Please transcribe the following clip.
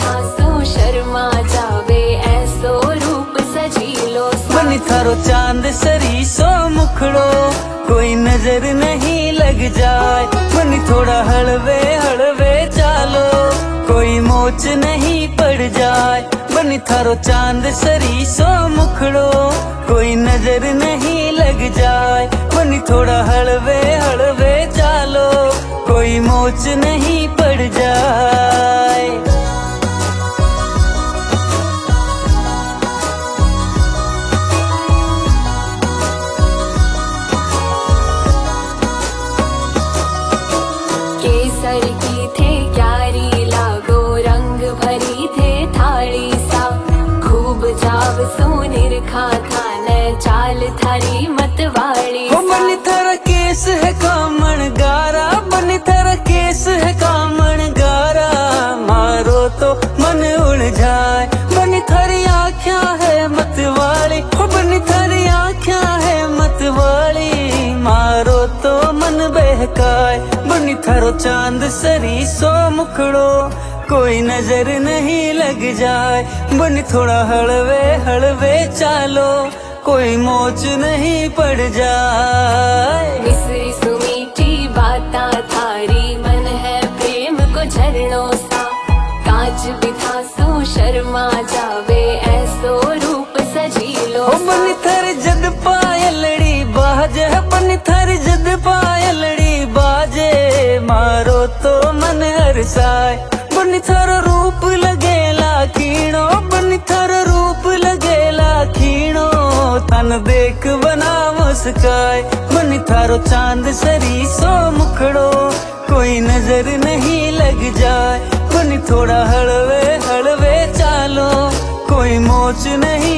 बिथा सो शर्मा जावे ऐसो रूप सजीलो बनी थारो चांद सरी सो मुखड़ो कोई नजर नहीं लग जाए। बनी थोड़ा हलवे हलवे चालो कोई मोच नहीं पड़ जाए। बनी थारो चांद सरी सो मुखड़ो कोई नजर नहीं लग जाए। बनी थोड़ा हलवे हलवे चालो कोई मोच नहीं पड़ जाए। केसर की थे क्यारी लागो रंग भरी थे थाली सा खूब जाव सोनिर खा था न चाल थारी मतवाली सा। बनी थारा केस है कामण गारा बनी थारा केस है कामण गारा मारो तो मन उड़ जाए। बनी थारी आँखियाँ है मतवाली बनी थारी आँखियाँ है मतवाली मारो तो मन बहकाए। बनी थारो चांद सरी सो मुखड़ो कोई नजर नहीं लग जाए। बनी थोड़ा हलवे हलवे चालो कोई मोच नहीं पड़ जाए। मिसरी सुमीठी बाता थारी मन है प्रेम को झरणों सा कांच बिथा सो शर्मा जावे ऐसो रूप सजीलो बनी थारी जद पायलड़ी बाजे बनी थारी जद पायलड़ी बाजे मारो तो मन हरसाए। बनी थारो रूप लगेला खीणो बनी थारो रूप लगेला खीणो तन देख बना मुस्काए। बनी थारो चांद सरी सो मुखड़ो कोई नजर नहीं लग जाए। बनी थोड़ा हलवे हलवे चालो कोई मोच नहीं